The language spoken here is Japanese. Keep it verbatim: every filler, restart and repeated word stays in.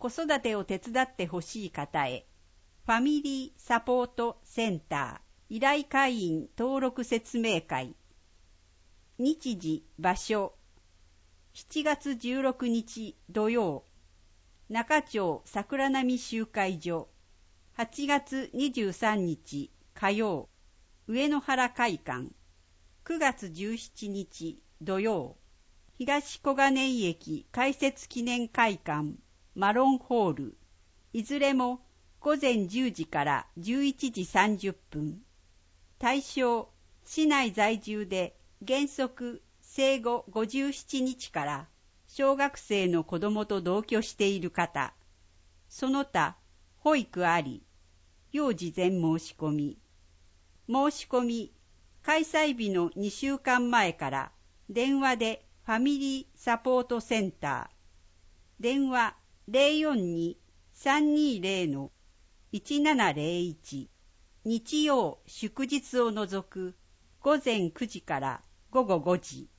子育てを手伝ってほしい方へ、ファミリーサポートセンター依頼会員登録説明会。日時場所、しちがつじゅうろくにち土曜、中町桜並集会所。はちがつにじゅうさんにち火曜、上野原会館。くがつじゅうしちにち土曜、東小金井駅開設記念会館マロンホール。いずれもごぜんじゅうじからじゅういちじさんじゅっぷん。対象、市内在住で原則生後ごじゅうななにちから小学生の子供と同居している方。その他、保育あり。要事前申し込み。申し込み、開催日のにしゅうかんまえから電話でファミリーサポートセンター。電話 ゼロよんに さんにゼロ いちななゼロいち。日曜祝日を除く午前くじから午後ごじ。